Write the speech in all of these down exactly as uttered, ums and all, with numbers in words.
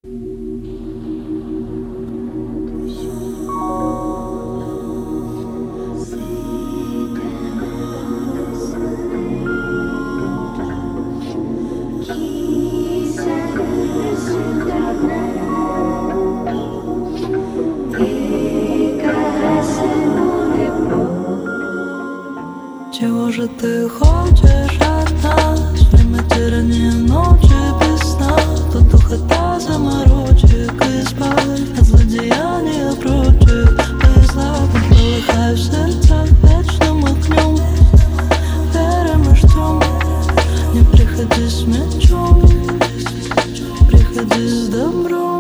Чего же ты хочешь от нас? Время тирания, ночи без сна. Тут духота заморочек, избавь от злодеяния прочих. По-излабым полыхай в сердцах вечным огнем. Верим и ждем. Не приходи с мечом, приходи с добром.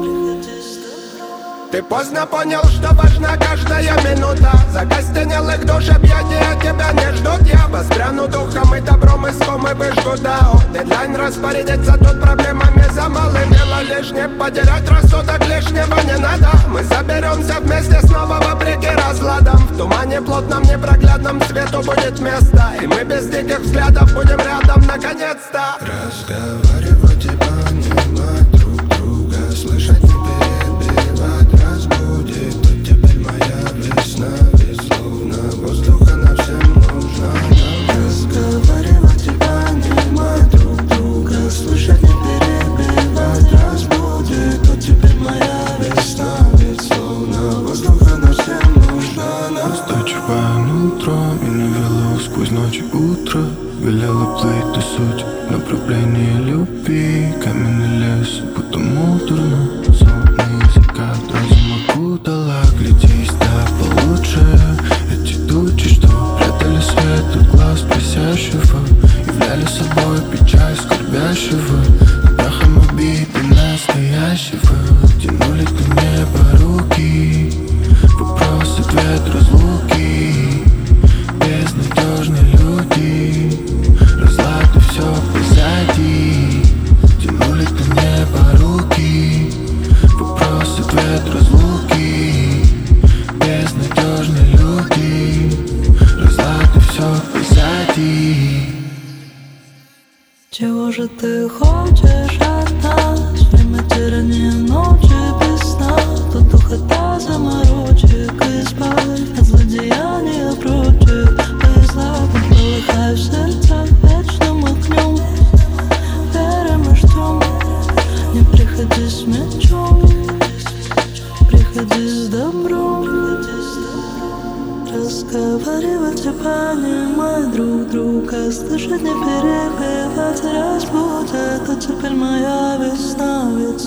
Ты поздно понял, что важна каждая минута. Закостенелых душ объятия тебя не ждут. Я воспряну духом и добром иском и выжгу дао. Дедлайн распорядиться тут проблемами за малым. Дело лишнее, потерять рассудок лишнего не надо. Мы соберемся вместе снова вопреки разладам. В тумане плотном непроглядном свету будет место. И мы без диких взглядов будем рядом наконец-то. Разговаривать и понимать друг друга, слышать не перебивать. Разбудит, тут теперь моя весна. Ведь словно воздуха нам всем нужна. Разговаривать и понимать друг друга, слышать не перебивать. Разбудит, тут теперь моя весна. Ведь словно воздуха нам всем нужна. Устойчивое утро меня вело сквозь ночь и утро. Велела плыть ту суть направление любви. Каменный лес, будто муторно. Сонный закат, разум окутала. Глядись, да получше. Эти тучи, что прятали свет от глаз просящего, являли собой печаль скорбящего. Прахом убиты настоящего. Тянули к небу руки. Вопрос, ответ, разлуки. Безнадежные люди. Разлад и все позади. Тянули к небу руки. Вопрос, ответ, разлуки. Безнадежные люди. Разлад и все позади. Чего же ты хочешь от нас? Время тирания, ночи без сна. Тут духота заморочек, избавь от злодеяния прочих. По-излабым полыхай в сердцах вечным огнем. Верим и ждем. Не приходи с мечом, приходи с добром. Разговаривать и понимать друг друга, слышать не перебивать. Разбудит, тут теперь моя весна. Ведь